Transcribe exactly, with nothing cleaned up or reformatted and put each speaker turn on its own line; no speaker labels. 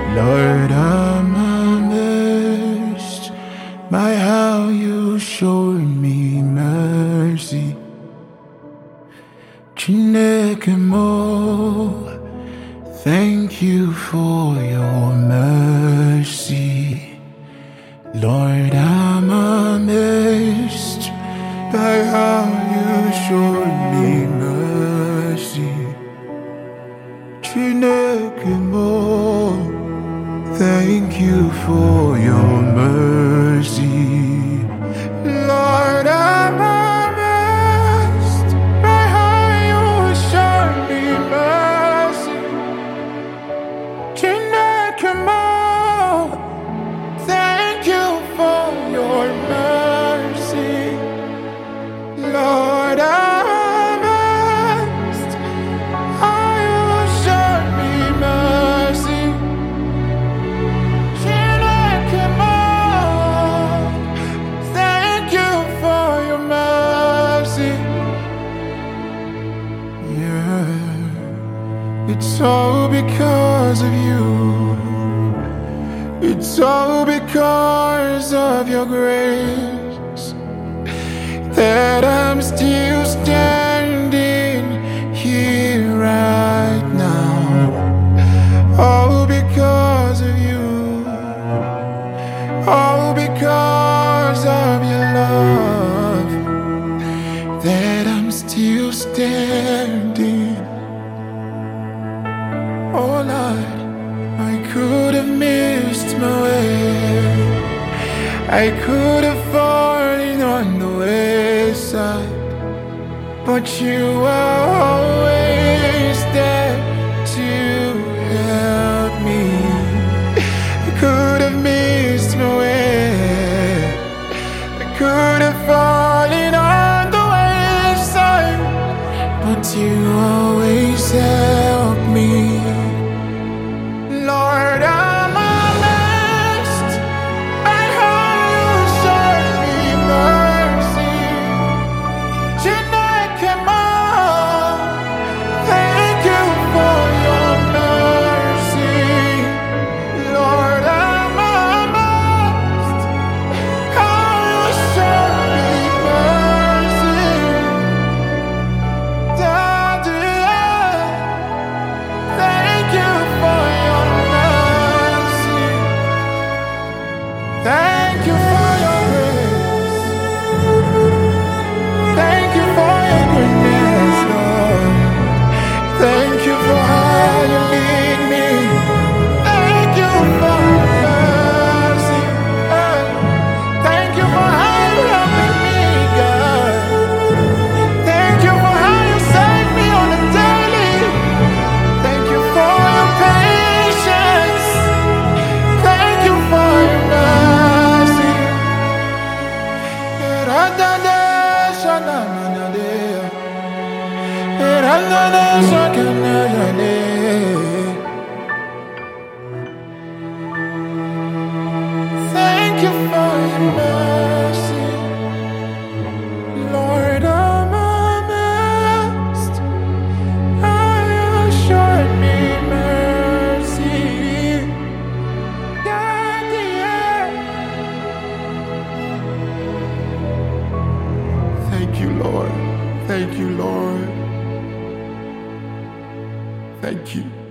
Lord, I'm amazed by how you showed me mercy. Chineke mo, thank you for your mercy. Lord, I'm amazed by how you showed me mercy. Chineke mo, thank you for your mercy. Lord, I'm amazed by how you showed me mercy. Chineke mo, thank you for your mercy. Lord, I'm amazed how you showed me mercy. Chineke mo, thank you for your mercy. Yeah, it's all because of you. It's all because of your grace that I'm still standing here right now. All because of you. All because of your love that I'm still standing. Oh Lord, I could have missed my way. I could have fallen on the wayside, but you are always there to help me. I could have missed my way. I could have fallen on the wayside, but you always help me. Lord, I'm amazed by how you showed me mercy. Chineke mo, thank you for your mercy. Lord, I'm amazed how you showed me mercy. Daddy, thank you for your mercy. Thank you for your grace. Thank you for your goodness, Lord. Thank you for how you lead me. Thank you for mercy. Eh. Thank you for how you helping me, God. Thank you for how you save me on a daily. Thank you for your patience. Thank you for your mercy. Eradade shananade. Eradade shakanade. Thank you for your mercy. Lord, I'm amazed how you showed me mercy. Daddy, yeah. Thank you, Lord. Thank you, Lord. Thank you.